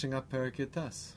Finishing up Perek Yates.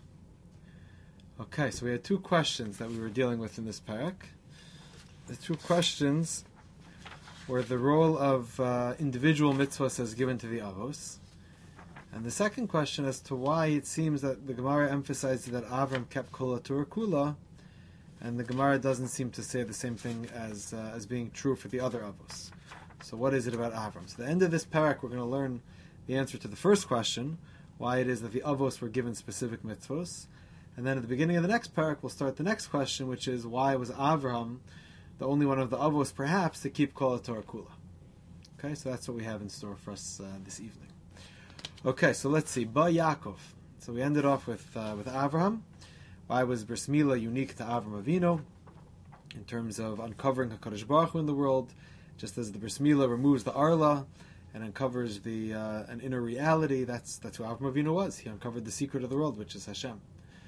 Okay, so we had two questions that we were dealing with in this parak. The two questions were the role of individual mitzvahs as given to the avos, and the second question as to why it seems that the Gemara emphasized that Avram kept kula Torah kula, and the Gemara doesn't seem to say the same thing as being true for the other avos. So what is it about Avram? So at the end of this parak, we're going to learn the answer to the first question, why it is that the avos were given specific mitzvos. And then at the beginning of the next parak, we'll start the next question, which is why was Avram the only one of the avos, perhaps, to keep kol Torah kula? Okay, so that's what we have in store for us this evening. Okay, so let's see. Ba Yaakov. So we ended off with Avraham. Why was Bris Milah unique to Avram Avinu in terms of uncovering HaKadosh Baruch Hu in the world, just as the Bris Milah removes the Arla and uncovers an inner reality? That's who Avram Avinu was. He uncovered the secret of the world, which is Hashem.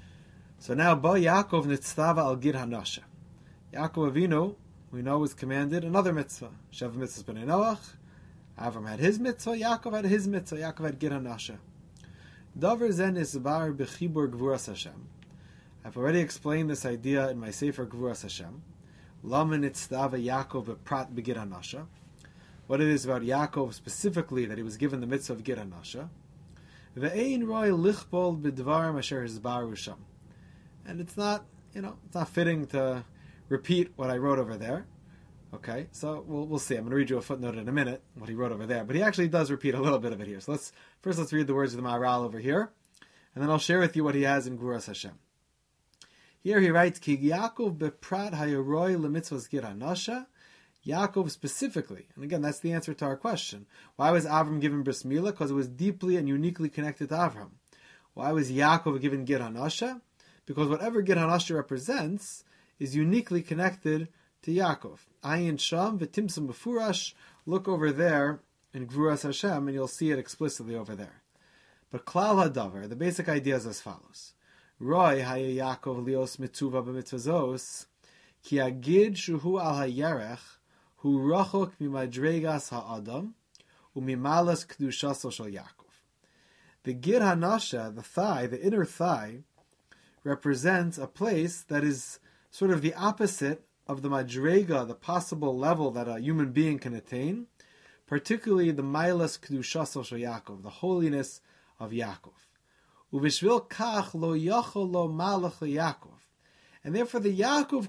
So now, Ba Yaakov nitztava al gid hanasha. Yaakov Avinu, we know, was commanded another mitzvah. Sheva mitzvahs b'nei Noach. Avram had his mitzvah, Yaakov had his mitzvah. Yaakov had gid hanasha. Davar zen isbar b'chibur gvuras Hashem. I've already explained this idea in my Sefer Gvuras Hashem. Lama nitztava Yaakov b'prat b'gid hanasha. What it is about Yaakov specifically that he was given the mitzvah of gid hanasha. Ve'ein roi lichbol b'dvar asher hisbaru sham. And it's not fitting to repeat what I wrote over there. Okay, so we'll see. I'm going to read you a footnote in a minute, what he wrote over there. But he actually does repeat a little bit of it here. So let's read the words of the Maharal over here, and then I'll share with you what he has in Gvuras Hashem. Here he writes, Ki Yaakov beprat hayaroi lemitzvos gid hanasha. Yaakov specifically, and again, that's the answer to our question. Why was Avram given Bris Milah? Because it was deeply and uniquely connected to Avram. Why was Yaakov given gid hanasha? Because whatever gid hanasha represents is uniquely connected to Yaakov. Ayin Sham v'timsum b'furash. Look over there in Gvuras Hashem, and you'll see it explicitly over there. But Klal Hadavar, the basic idea is as follows: Roy haya Yaakov lios mitzuva b'mitzvazos ki agid shuhu al hayerech hu rachok mimadregas ha'adam umimalas kedushaso shel Yaakov. The gid hanasha, the thigh, the inner thigh, represents a place that is sort of the opposite of the madrega, the possible level that a human being can attain, particularly the mailas kedushaso shel Yaakov, the holiness of Yaakov. Uvishvil kach lo yachol lo malach Yaakov, and therefore the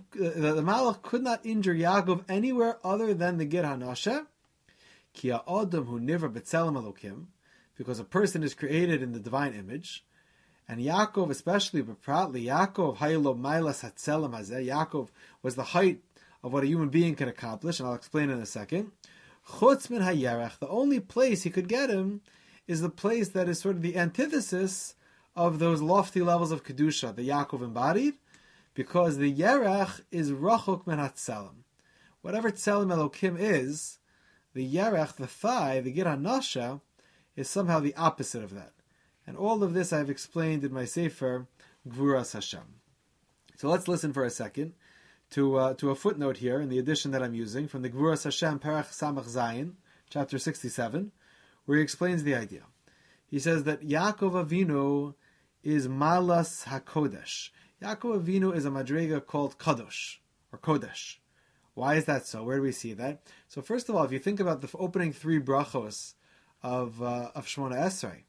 malach could not injure Yaakov anywhere other than the gid hanasha. Ki ha'adam hu nivra b'tzelem Elokim, because a person is created in the divine image. And Yaakov, especially, B'pratli, Yaakov, Haylo Mailas Hatzelem Hazeh, Yaakov was the height of what a human being can accomplish, and I'll explain in a second. Chutz min Hayerech, the only place he could get him is the place that is sort of the antithesis of those lofty levels of Kedusha that Yaakov embodied, because the Yerech is Rachok min Hatzelem. Whatever Tzelem Elokim is, the Yerech, the thigh, the Gid HaNasha, is somehow the opposite of that. And all of this I've explained in my Sefer, Gvuras Hashem. So let's listen for a second to a footnote here in the edition that I'm using from the Gvuras Hashem, Perach Samach Zayin, chapter 67, where he explains the idea. He says that Yaakov Avinu is Malas HaKodesh. Yaakov Avinu is a madrega called Kadosh, or Kodesh. Why is that so? Where do we see that? So first of all, if you think about the opening three brachos of Shemona Esrei,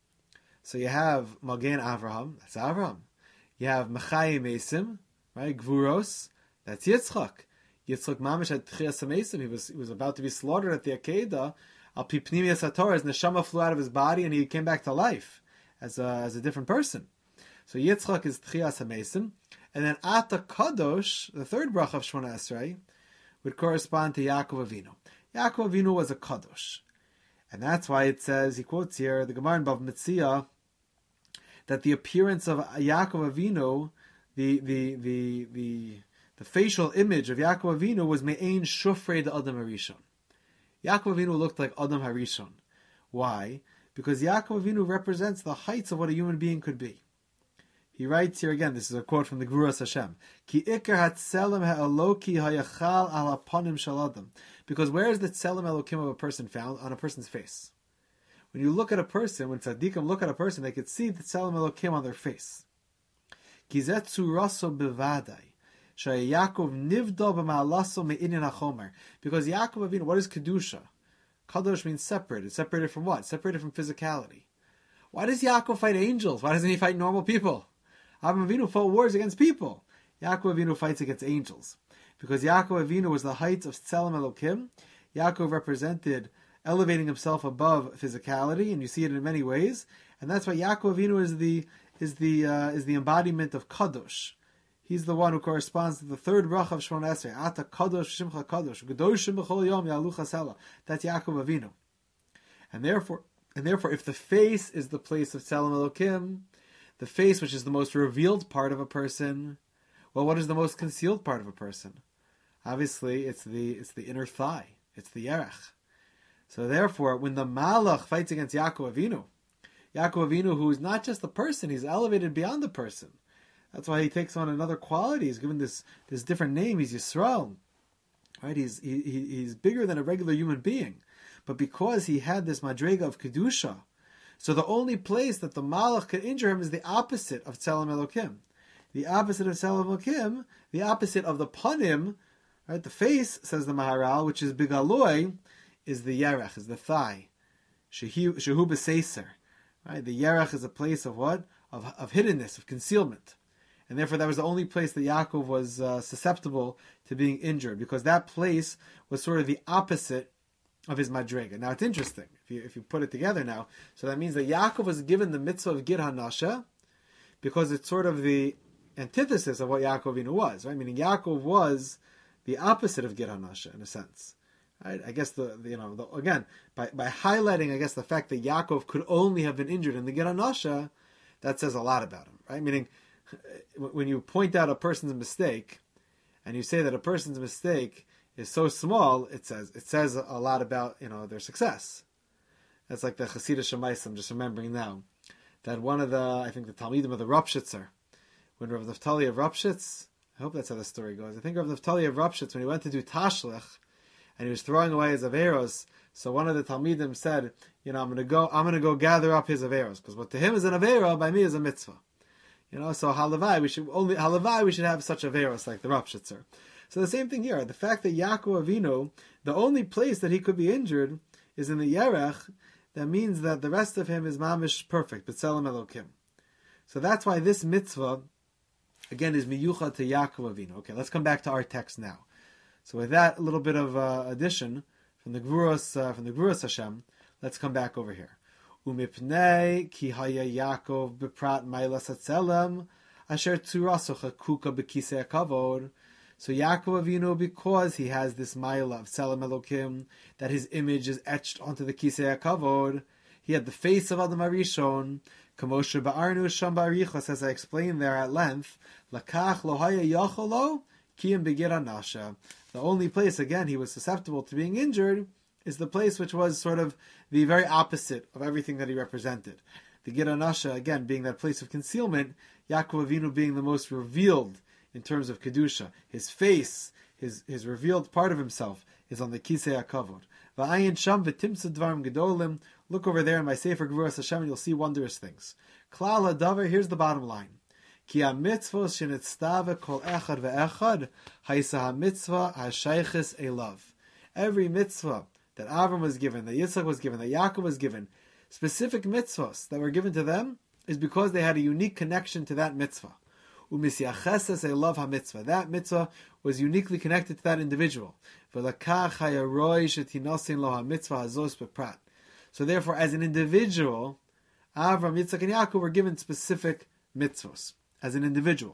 so you have Magen Avraham, that's Avraham. You have Mechayim Mesim, right? Gvuros, that's Yitzchak. Yitzchak Mamish had Tchias HaMesim. He was about to be slaughtered at the Akedah. Al Pi Pnimius HaTorah, his neshama flew out of his body and he came back to life as a different person. So Yitzchak is Tchias HaMesim. And then Ata Kadosh, the third bracha of Shemona Esrei, would correspond to Yaakov Avinu. Yaakov Avinu was a Kadosh. And that's why it says, he quotes here, the Gemara in Bav Metzia, that the appearance of Yaakov Avinu, the facial image of Yaakov Avinu was Me'ein Shufrei de Adam Harishon. Yaakov Avinu looked like Adam Harishon. Why? Because Yaakov Avinu represents the heights of what a human being could be. He writes here again, this is a quote from the Gvuras Hashem, Ki ikar hatzelem ha'eloki hayachal al hapanim shel Adam. Because where is the tzelem Elokim of a person found? On a person's face. When you look at a person, when tzaddikim look at a person, they could see the Tzelem Elokim on their face. Because Yaakov Avinu, what is Kedusha? Kadosh means separated. Separated from what? Separated from physicality. Why does Yaakov fight angels? Why doesn't he fight normal people? Avraham Avinu fought wars against people. Yaakov Avinu fights against angels. Because Yaakov Avinu was the height of Tzelem Elokim. Yaakov represented elevating himself above physicality, and you see it in many ways. And that's why Yaakov Avinu is the embodiment of Kadosh. He's the one who corresponds to the third bracha of Shemona Esrei. Ata Kadosh Shimcha Kadosh. Gedoshim b'chol yom ya'alu chasela. That's Yaakov Avinu. And therefore, if the face is the place of Tzelem Elokim, the face, which is the most revealed part of a person, well, what is the most concealed part of a person? Obviously, it's the inner thigh. It's the yerech. So therefore, when the Malach fights against Yaakov Avinu, who is not just the person, he's elevated beyond the person. That's why he takes on another quality. He's given this different name. He's Yisrael. Right? He's bigger than a regular human being. But because he had this madrega of Kedusha, so the only place that the Malach could injure him is the opposite of Tzelem Elokim. The opposite of Tzelem Elokim, the opposite of the Panim, right? The face, says the Maharal, which is Bigaloi, is the Yerech, is the thigh. Shehu b'seiser. Right? The Yerech is a place of what? Of hiddenness, of concealment. And therefore that was the only place that Yaakov was susceptible to being injured, because that place was sort of the opposite of his madrega. Now it's interesting, if you put it together now, so that means that Yaakov was given the mitzvah of Gid HaNasha, because it's sort of the antithesis of what Yaakov Avinu was, right? Meaning Yaakov was the opposite of Gid HaNasha, in a sense. Right? I guess again, by highlighting, I guess, the fact that Yaakov could only have been injured in the Gid HaNasha, that says a lot about him, right? Meaning, when you point out a person's mistake, and you say that a person's mistake is so small, it says a lot about their success. That's like the Chassidus Shemais. I'm just remembering now that one of the Talmidim of the Ropshitzer, when Rav Naftali of Ropshitz, I hope that's how the story goes. I think Rav Naftali of Ropshitz, when he went to do Tashlech, and he was throwing away his averos, so one of the Talmidim said, I'm going to go gather up his averos, because what to him is an avero, by me is a mitzvah. So halavai, we should have such averos like the Ropshitzer. So the same thing here. The fact that Yaakov Avinu, the only place that he could be injured is in the Yerech, that means that the rest of him is mamish perfect, B'Tzelem Elokim. So that's why this mitzvah, again, is miyucha to Yaakov Avinu. Okay, let's come back to our text now. So with that, a little bit of addition from the Gvuras Hashem, let's come back over here. Umipnei ki haya Yaakov beprat mailas hatzelem asher tzuraso chakuka bekisei hakavod. So Yaakov Avinu, because he has this maila of Tzelem Elokim, that his image is etched onto the kisei hakavod, he had the face of Adam Arishon, kamoshe ba'arnu sham ba'arichos, as I explained there at length, lakach lo haya yacholo kiyim begid HaNasha. The only place, again, he was susceptible to being injured is the place which was sort of the very opposite of everything that he represented. The Gid HaNasha, again, being that place of concealment, Yaakov Avinu being the most revealed in terms of Kedusha. His face, his revealed part of himself, is on the Kisei HaKavod. V'ayin sham v'timtza dvarim gedolim. Look over there in my Sefer Gvuras Hashem and you'll see wondrous things. Klal hadavar, here's the bottom line. Ki ha-mitzvos shenitztava kol echad ve'echad haisa ha-mitzvah ha-shayches elav. Every mitzvah that Avram was given, that Yitzchak was given, that Yaakov was given, specific mitzvahs that were given to them, is because they had a unique connection to that mitzvah. Umisyacheses elav ha-mitzvah. That mitzvah was uniquely connected to that individual. V'lakach hayaroi shetinosin lo ha-mitzvah hazos beprat. So therefore, as an individual, Avram, Yitzchak, and Yaakov were given specific mitzvahs as an individual.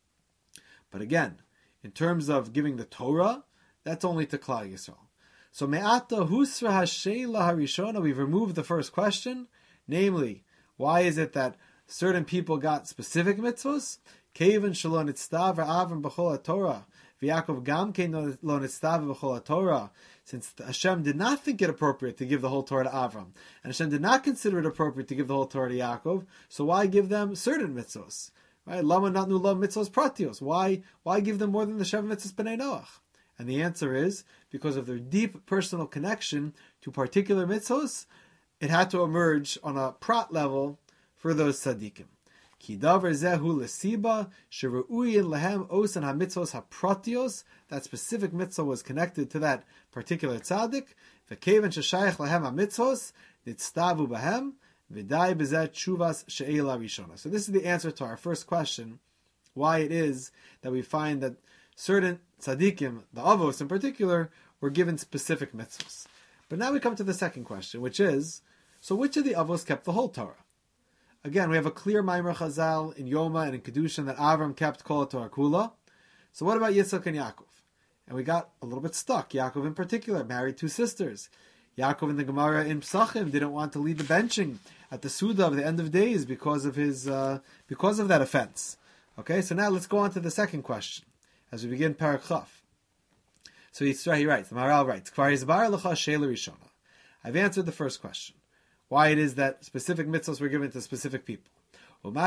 But again, in terms of giving the Torah, that's only to Klal Yisrael. So me'ata husra ha'sheila harishona, we've removed the first question, namely, why is it that certain people got specific mitzvahs? Kevan shelo nitztav Avram b'chol haTorah, v'Yaakov gam kein lo nitztav b'chol haTorah. Since Hashem did not think it appropriate to give the whole Torah to Avram, and Hashem did not consider it appropriate to give the whole Torah to Yaakov, so why give them certain mitzvahs? Right? Lama natnu lo mitzvahs pratios. Why give them more than the Sheva mitzvahs b'nei Noach? And the answer is because of their deep personal connection to particular mitzvahs it had to emerge on a prat level for those tzaddikim. Ki davar zehu lesiba sheru'uyin lehem osan hamitzvos hapratios. That specific mitzvah was connected to that particular tzaddik. V'keven sheshayach lehem hamitzvos nitztavu behem v'dai bezeh tshuvas she'ela rishona. So this is the answer to our first question, why it is that we find that certain tzaddikim, the avos in particular, were given specific mitzvahs. But now we come to the second question, which is, so which of the avos kept the whole Torah? Again, we have a clear Maimer Chazal in Yoma and in Kedushin that Avram kept Kol Torah Kula. So what about Yitzchak and Yaakov? And we got a little bit stuck. Yaakov in particular married two sisters. Yaakov in the Gemara in Psachim didn't want to lead the benching at the Suda of the end of days because of that offense. Okay, so now let's go on to the second question as we begin Parak Chaf. So he writes, the Maharal writes, Kvar Yizbar L'cha She'ela Rishona. I've answered the first question, why it is that specific mitzvahs were given to specific people. He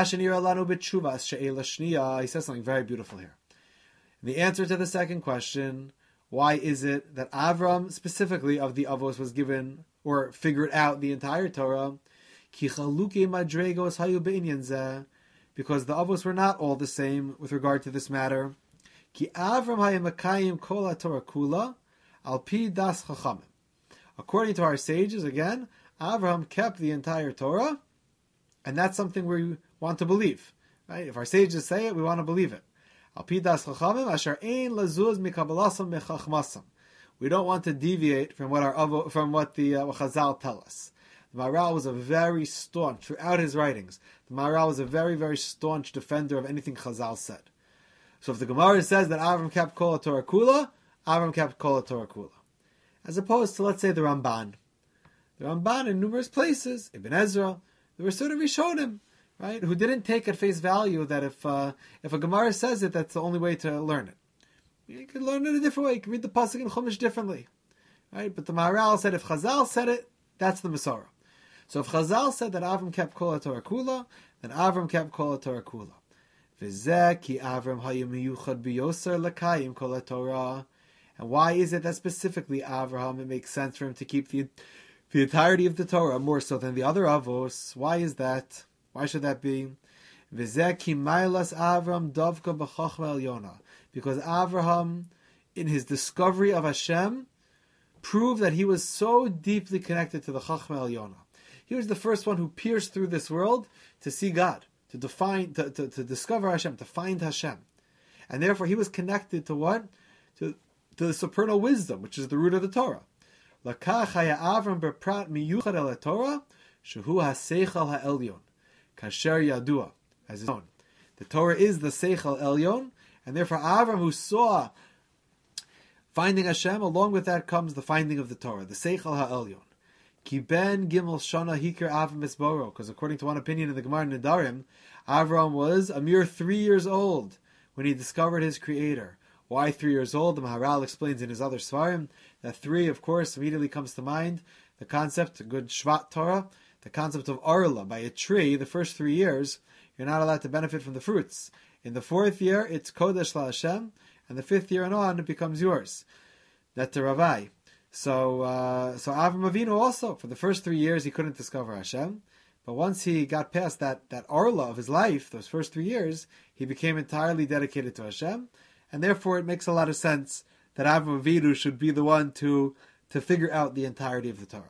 says something very beautiful here. The answer to the second question, why is it that Avram specifically of the Avos was given or figured out the entire Torah? Because the Avos were not all the same with regard to this matter. According to our sages, again, Avraham kept the entire Torah, and that's something we want to believe. Right? If our sages say it, we want to believe it. We don't want to deviate from what the Chazal tell us. The Maharal was a very staunch, throughout his writings, the Maharal was a very, very staunch defender of anything Chazal said. So if the Gemara says that Avram kept Kol Torah Kula, Avram kept Kol Torah Kula. As opposed to, let's say, the Ramban. The Ramban in numerous places, Ibn Ezra, there were certain Rishonim, right, who didn't take at face value that if a Gemara says it, that's the only way to learn it. You could learn it a different way. You can read the Pasuk in Chumash differently. Right? But the Maharal said if Chazal said it, that's the Masorah. So if Chazal said that Avram kept Kol Torah Kula, then Avram kept Kol Torah Kula. V'zeh ki Avram hayim miyuchad biyoser l'kayim Kol Torah. And why is it that specifically Avraham, it makes sense for him to keep the entirety of the Torah more so than the other Avos? Why is that? Why should that be? V'zeh ki mailas Avram davka b'chachma elyona. Because Avraham, in his discovery of Hashem, proved that he was so deeply connected to the Chachma Elyona. He was the first one who pierced through this world to see God, to discover Hashem, to find Hashem. And therefore he was connected to what? To the supernal wisdom, which is the root of the Torah. Lakach haya Avram beprat miyuchad el Torah, shehu ha-seichel ha-elyon, kasher yadua, as his own. The Torah is the Seichel Elyon, and therefore Avram, who saw finding Hashem, along with that comes the finding of the Torah, the Seichel ha-elyon. Ki ben gimel shana hikir Avram esboro, because according to one opinion in the Gemara Nedarim, Avram was a mere 3 years old when he discovered his Creator. Why 3 years old? The Maharal explains in his other Svarim that 3, of course, immediately comes to mind the concept, good Shvat Torah, the concept of Arla. By a tree, the first 3 years, you're not allowed to benefit from the fruits. In the 4th year, it's Kodesh La Hashem, and the 5th year and on, it becomes yours. That's the Ravai. So Avram Avinu also, for the first 3 years, he couldn't discover Hashem. But once he got past that Arla of his life, those first 3 years, he became entirely dedicated to Hashem. And therefore, it makes a lot of sense that Avram Avinu should be the one to figure out the entirety of the Torah.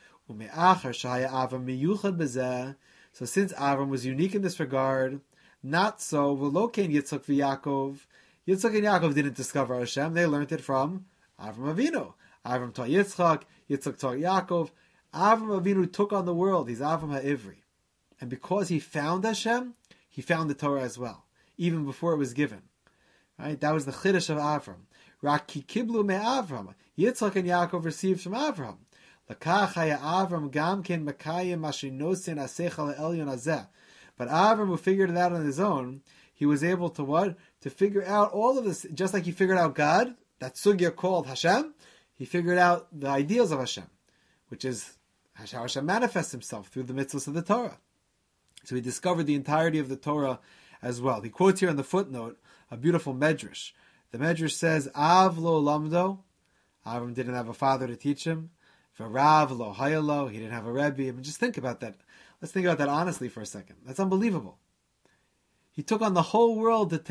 So since Avram was unique in this regard, not so V'lokein Yitzchak v'Yakov. Yitzchak and Yaakov didn't discover Hashem; they learned it from Avram Avinu. Avram taught Yitzchak, Yitzchak taught Yaakov. Avram Avinu took on the world. He's Avram HaIvri, and because he found Hashem, he found the Torah as well, even before it was given. Right? That was the chiddush of Avram. Rak ki kiblu me Avram. Yitzchak and Yaakov received from Avram. Lakach haya Avram gam ken makayim mashinosin asechal elyon azeh. But Avram, who figured it out on his own, he was able to what? To figure out all of this, just like he figured out God, that sugya called Hashem, he figured out the ideals of Hashem, which is how Hashem manifests himself through the mitzvahs of the Torah. So he discovered the entirety of the Torah as well. He quotes here in the footnote a beautiful medrash. The medrash says, Av lo lamdo, Avram didn't have a father to teach him, V'rav lo hayalo, he didn't have a rebbe. I mean, just think about that. Let's think about that honestly for a second. That's unbelievable. He took on the whole world to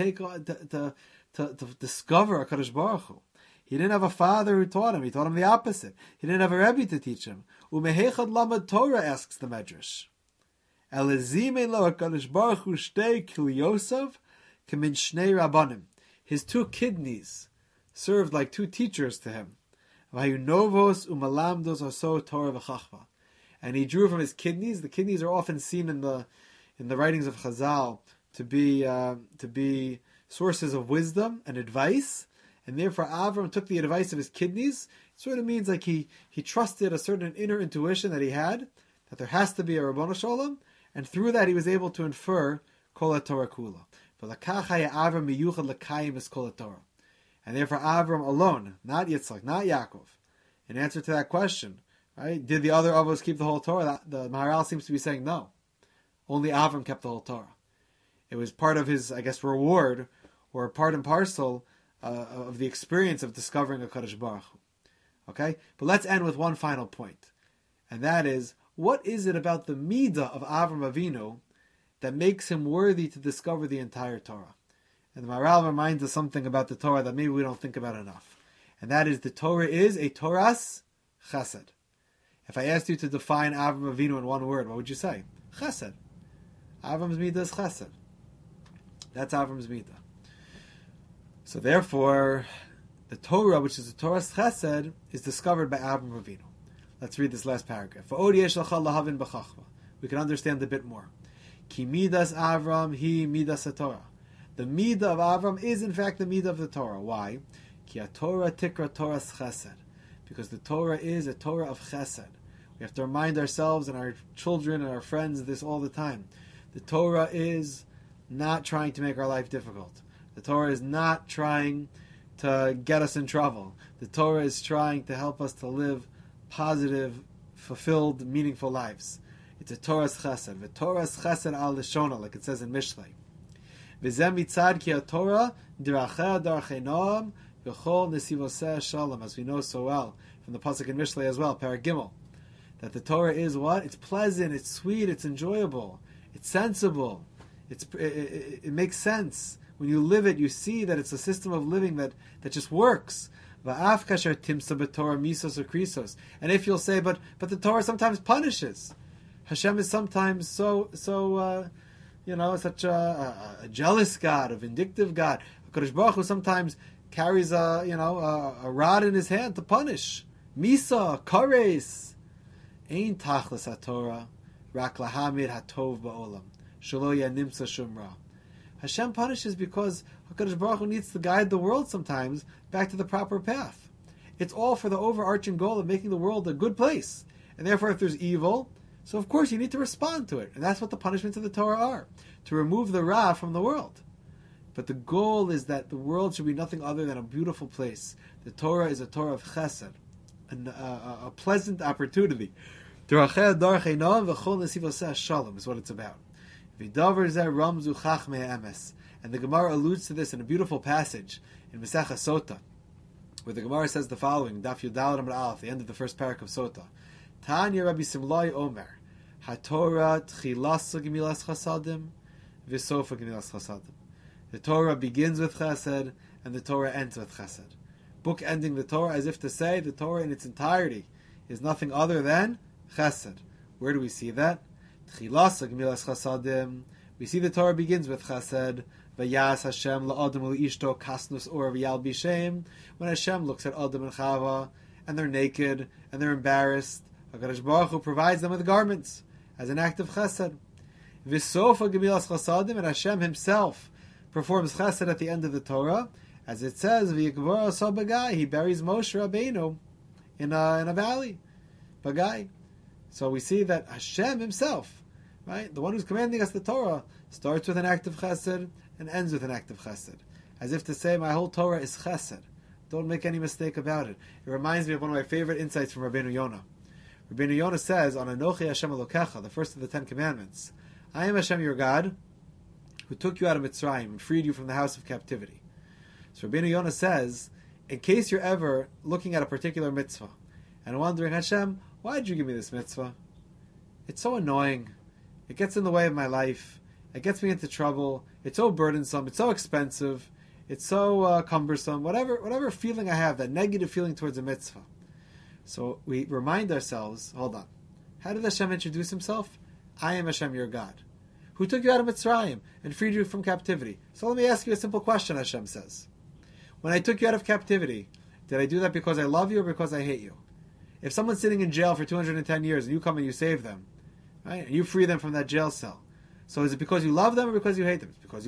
discover HaKadosh Baruch Hu. He didn't have a father who taught him. He taught him the opposite. He didn't have a rebbe to teach him. Umehechad lamad Torah, asks the Medrash. Elezime lo HaKadosh Baruch Hu shtei kilyosav kamin shnei rabbanim. His two kidneys served like two teachers to him. Vayunovos umalamdos aso Torah v'chachma. And he drew from his kidneys. The kidneys are often seen in the writings of Chazal to be sources of wisdom and advice. And therefore Avram took the advice of his kidneys. It sort of means like he trusted a certain inner intuition that he had, that there has to be a Rabbanu Shalom, and through that he was able to infer Kol HaTorah Kula. And therefore Avram alone, not Yitzchak, not Yaakov, in answer to that question, right? Did the other Avos keep the whole Torah? The Maharal seems to be saying no. Only Avram kept the whole Torah. It was part of his, I guess, reward, or part and parcel of the experience of discovering a Kadosh Baruch Hu. Okay? But let's end with one final point. And that is, what is it about the Midah of Avram Avinu that makes him worthy to discover the entire Torah? And the Maharal reminds us something about the Torah that maybe we don't think about enough. And that is, the Torah is a Torah's chesed. If I asked you to define Avram Avinu in one word, what would you say? Chesed. Avram's Midah is chesed. That's Avram's Midah. So therefore, the Torah, which is the Torah's chesed, is discovered by Avram Avinu. Let's read this last paragraph. We can understand a bit more. Ki midas Avram hi midas Torah. The midah of Avram is in fact the midah of the Torah. Why? Ki Torah tikra Torah's chesed. Because the Torah is a Torah of chesed. We have to remind ourselves and our children and our friends this all the time. The Torah is not trying to make our life difficult. The Torah is not trying to get us in trouble. The Torah is trying to help us to live positive, fulfilled, meaningful lives. It's a Torah's chesed. The Torah's chesed al lishona, like it says in Mishlei. V'zeh mitzad ki ha-Torah diracheh darchei noam v'chol nesivoseh shalom, as we know so well from the pasuk in Mishlei as well, Parag Gimel, that the Torah is what? It's pleasant, it's sweet, it's enjoyable, it's sensible, it makes sense. When you live it, you see that it's a system of living that just works. And if you'll say, but the Torah sometimes punishes. Hashem is sometimes so such a jealous God, a vindictive God. HaKadosh Baruch Hu sometimes carries a rod in his hand to punish. Misa, kares. Ein tachlis haTorah, rak lahamid hatov ba'olam, shelo yanimsa shumra. Hashem punishes because HaKadosh Baruch Hu needs to guide the world sometimes back to the proper path. It's all for the overarching goal of making the world a good place. And therefore, if there's evil, so of course you need to respond to it. And that's what the punishments of the Torah are, to remove the Ra from the world. But the goal is that the world should be nothing other than a beautiful place. The Torah is a Torah of chesed, a pleasant opportunity. Shalom is what it's about. And the Gemara alludes to this in a beautiful passage in Masechah Sota, where the Gemara says the following, Daf Yudal Amar Aleph, the end of the first parak of Sota. Tanya Rabbi Simlai Omer, HaTorah Tchilasa Gemilas Chasadim, V'sofa Gemilas Chasadim. The Torah begins with Chesed, and the Torah ends with Chesed. Book ending the Torah as if to say the Torah in its entirety is nothing other than Chesed. Where do we see that? Tchilasa Gemilas Chasadim. We see the Torah begins with Chesed. Vayas Hashem la'adam u'ishto kasnus or v'yal b'shem. When Hashem looks at Adam and Chava, and they're naked, and they're embarrassed, HaKadosh Baruch Hu provides them with garments, as an act of Chesed. V'sofa Gemilas Chasadim, and Hashem Himself performs Chesed at the end of the Torah, as it says, V'yikvor oso b'gai, He buries Moshe Rabbeinu in a valley, b'gai. So we see that Hashem Himself, right, the one who's commanding us the Torah, starts with an act of Chesed and ends with an act of Chesed, as if to say, my whole Torah is Chesed. Don't make any mistake about it. It reminds me of one of my favorite insights from Rabbeinu Yonah. Rabbeinu Yonah says on Anochi Hashem Elokecha, the first of the 10 Commandments, I am Hashem your God, who took you out of Mitzrayim and freed you from the house of captivity. So Rabbeinu Yonah says, in case you're ever looking at a particular mitzvah, and wondering, Hashem, why did you give me this mitzvah? It's so annoying. It gets in the way of my life. It gets me into trouble. It's so burdensome. It's so expensive. It's so cumbersome. Whatever feeling I have, that negative feeling towards a mitzvah. So we remind ourselves, hold on. How did Hashem introduce himself? I am Hashem, your God, who took you out of Mitzrayim and freed you from captivity. So let me ask you a simple question, Hashem says. When I took you out of captivity, did I do that because I love you or because I hate you? If someone's sitting in jail for 210 years and you come and you save them, right, and you free them from that jail cell, so is it because you love them or because you hate them? It's because you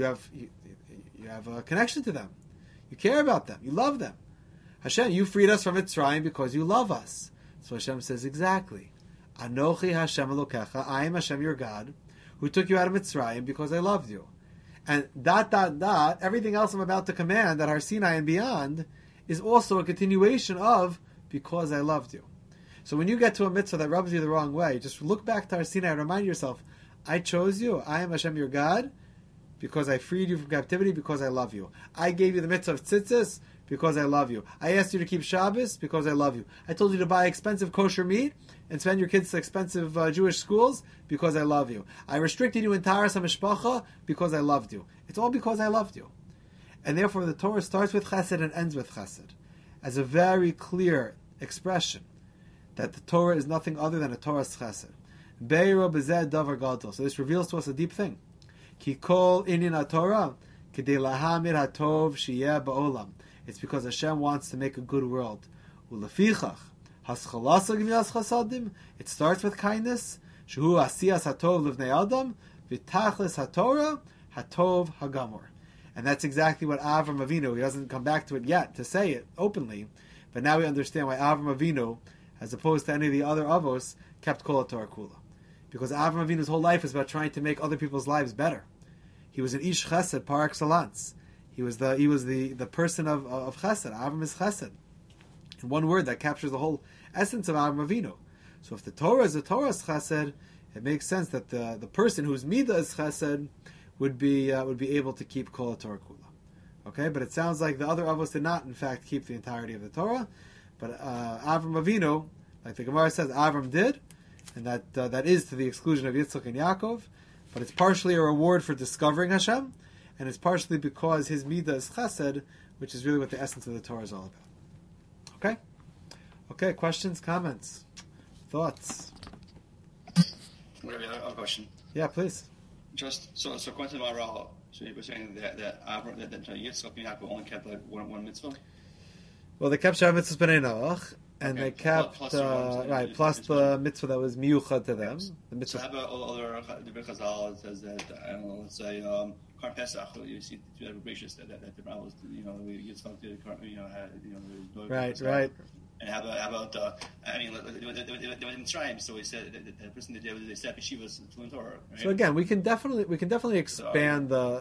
have a connection to them. You care about them. You love them. Hashem, you freed us from Mitzrayim because you love us. So Hashem says exactly. Anochi Hashem Elokecha, I am Hashem your God, who took you out of Mitzrayim because I loved you. And ... everything else I'm about to command at Har Sinai and beyond is also a continuation of because I loved you. So when you get to a mitzvah that rubs you the wrong way, just look back to Har Sinai and remind yourself, I chose you, I am Hashem your God, because I freed you from captivity, because I love you. I gave you the mitzvah of tzitzis, because I love you. I asked you to keep Shabbos, because I love you. I told you to buy expensive kosher meat and send your kids to expensive Jewish schools, because I love you. I restricted you in Taharas HaMishpacha, because I loved you. It's all because I loved you. And therefore the Torah starts with chesed and ends with chesed, as a very clear expression that the Torah is nothing other than a Torah's chesed. Be'ero b'zeh davar gadol. So this reveals to us a deep thing. Ki kol inyan haTorah kedei lahamid hatov sheyeh ba'olam. It's because Hashem wants to make a good world. Ulefichach haschalasa g'milas chasadim. It starts with kindness. Shehu asiyas hatov livnei adam v'tachlis haTorah hatov hagamor. And that's exactly what Avram Avinu, he doesn't come back to it yet to say it openly, but now we understand why Avram Avinu, as opposed to any of the other Avos, kept Kol HaTorah Kula. Because Avram Avinu's whole life is about trying to make other people's lives better. He was an Ish Chesed par excellence. He was the person of Chesed. Avram is Chesed. In one word, that captures the whole essence of Avram Avinu. So if the Torah is the Torah's Chesed, it makes sense that the person whose Midah is Chesed would be able to keep Kol HaTorah Kula. Okay, but it sounds like the other Avos did not, in fact, keep the entirety of the Torah. But Avram Avinu, like the Gemara says, Avram did, and that is to the exclusion of Yitzchak and Yaakov. But it's partially a reward for discovering Hashem, and it's partially because his midah is chesed, which is really what the essence of the Torah is all about. Okay. Questions, comments, thoughts? I have a question. Yeah, please. Just so according to Maharal, so you were saying that Yitzchak and Yaakov only kept like one mitzvah. Well, they kept Shabbat Mitzvah B'nai Noach, and they kept plus the mitzvah that was miyuchad to them. Yes. The mitzvah. So I have other Chazal that says that, I don't know, let's say Karm Pesach. You see, you have gracious that the Bible, Yitzchak did, Right. And how about I mean, they were in Mitzrayim, so he said that the person that they set up yeshivas to learn Torah. Right? So again, we can definitely expand the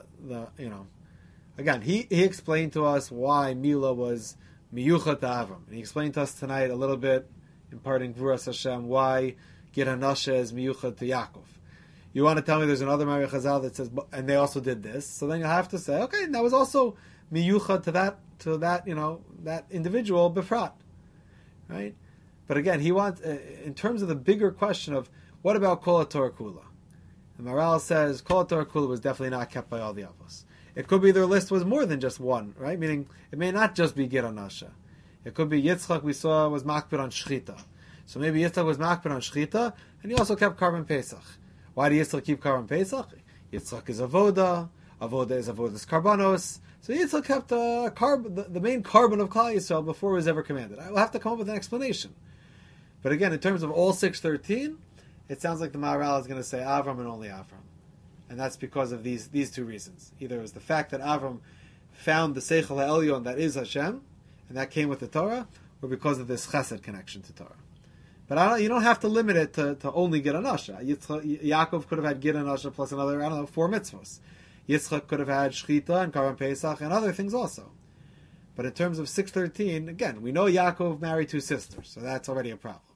Again, he explained to us why Mila was miyuchat to Avram, and he explained to us tonight a little bit, imparting Gvuras Hashem, why Gid Hanasha is miyuchat to Yaakov. You want to tell me there's another Mari Chazal that says, and they also did this, so then you'll have to say, okay, that was also miyuchat to that that individual befrat. Right, but again, he wants, in terms of the bigger question of what about Kol HaTorah Kula. The Maharal says Kol HaTorah Kula was definitely not kept by all the Avos. It could be their list was more than just one, right? Meaning it may not just be Gid Hanasha. It could be Yitzchak. We saw was makbid on Shchita, so maybe Yitzchak was makbid on Shchita, and he also kept Karban Pesach. Why do Yitzchak keep Karban Pesach? Yitzchak is avoda. Avoda is avodas karbanos. So Yitzchak kept the main carbon of Klal Yisrael before it was ever commanded. I will have to come up with an explanation. But again, in terms of all 613, it sounds like the Maharal is going to say Avram and only Avram. And that's because of these two reasons. Either it was the fact that Avram found the Seichel HaElyon that is Hashem, and that came with the Torah, or because of this chesed connection to Torah. But you don't have to limit it to only Gid Hanasha. Yaakov could have had Gid Hanasha plus another, 4 mitzvos. Yitzchak could have had Shchita and Karban Pesach and other things also. But in terms of 613, again, we know Yaakov married 2 sisters, so that's already a problem.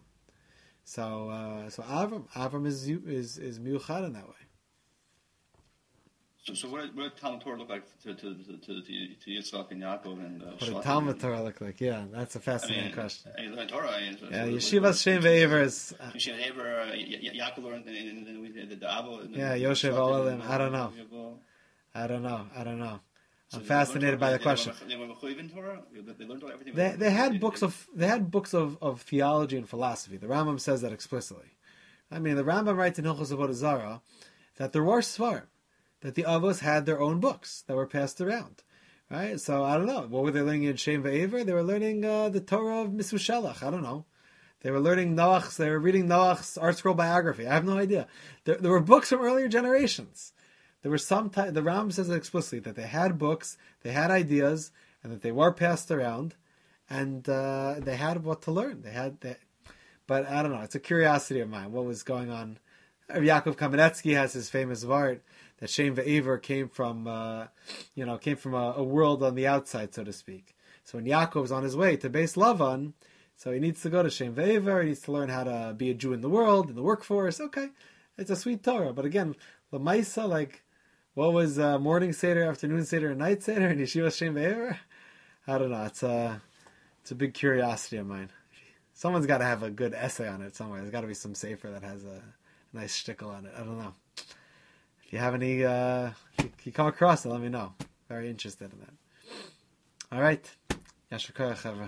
So Avram is miuchad in that way. So what did Talmud Torah look like to Yitzchak and Yaakov and What did Shlomo? Talmud Torah look like? Yeah, that's a I fascinating mean, question. you learn Torah. Yeah, Yeshivas Shem Ve'ever is... Yeshiva Aver, Yaakov learned, and then we did the Avo. Yeah, Yoshev Olim. I don't know. I'm fascinated by the question. They were mechuyev in Torah. They learned everything. They had books of theology and philosophy. The Rambam says that explicitly. I mean, the Rambam writes in Hilchos Avodah Zarah that there were Svarim, that the Avos had their own books that were passed around. Right? So, I don't know. What were they learning in Shem Ve'ever? They were learning the Torah of Mitzvah Shelach. I don't know. They were learning Noach's, they were reading Noach's Art Scroll biography. I have no idea. There were books from earlier generations. There were the Rambam says it explicitly, that they had books, they had ideas, and that they were passed around, and they had what to learn. But I don't know. It's a curiosity of mine. What was going on? Yaakov Kamenetsky has his famous vart that Shem Ve'ever came from a world on the outside, so to speak. So when Yaakov's on his way to Beis Lavan, so he needs to go to Shem Ve'ever, he needs to learn how to be a Jew in the world, in the workforce. Okay, it's a sweet Torah. But again, Lamaisa, like, what was morning Seder, afternoon Seder, and night Seder, and Yeshiva Shem Ve'ever? I don't know. It's a big curiosity of mine. Someone's got to have a good essay on it somewhere. There's got to be some sefer that has a nice shtickle on it. I don't know. If you have any, if you come across it, let me know. Very interested in that. All right. Yashar Koach,